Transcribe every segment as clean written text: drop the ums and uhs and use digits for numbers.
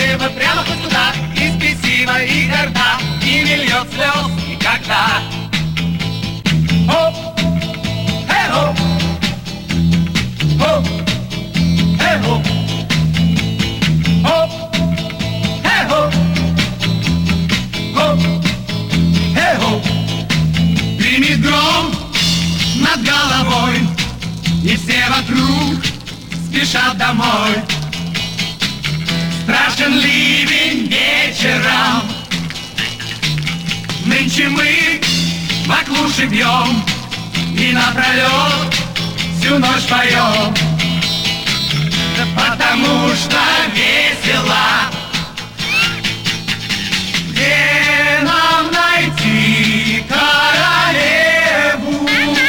Летели бы прямо хоть куда, и спесива, и горда, и не льет слез никогда. Хоп, хэ-хоп, хоп, хэ-хоп, хоп, хэ-хоп, хоп, хэ-хоп. Гремит гром над головой, и все вокруг спешат домой. Страшен ливень вечером, нынче мы баклуши бьем и напролет всю ночь поем, потому что весело. Где нам найти королеву,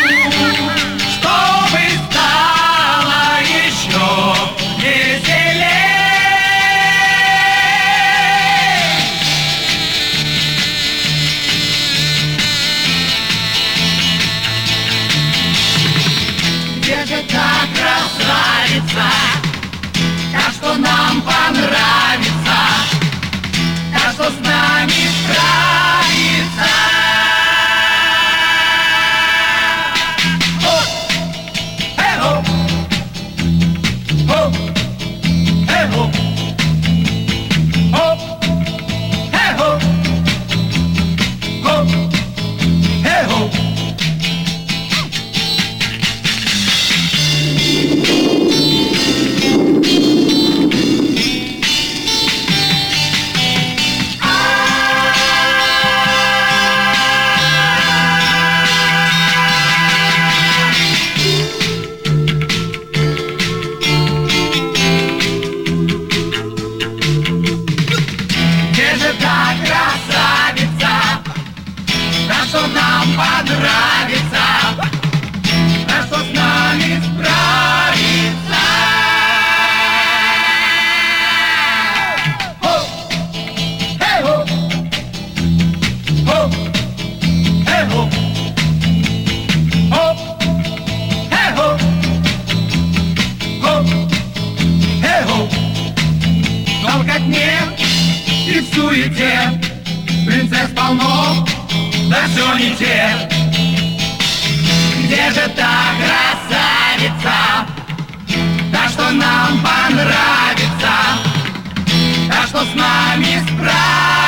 чтобы стало еще веселее? Где же та красавица, та, что нам понравится, та, что с нами справится? Хоп, хэ-хоп, хоп, хэ-хоп, хоп, хэ-хоп, хоп, хэ-хоп. Что нам понравится, а что с нами справится? Хоп, хэ-хоп, хоп, хэ-хоп, хоп, хэ-хоп, хоп, хэ-хоп. В толкотне и в суете принцесс полно, да все не те. Где же та красавица, та, что нам понравится, та, что с нами справится?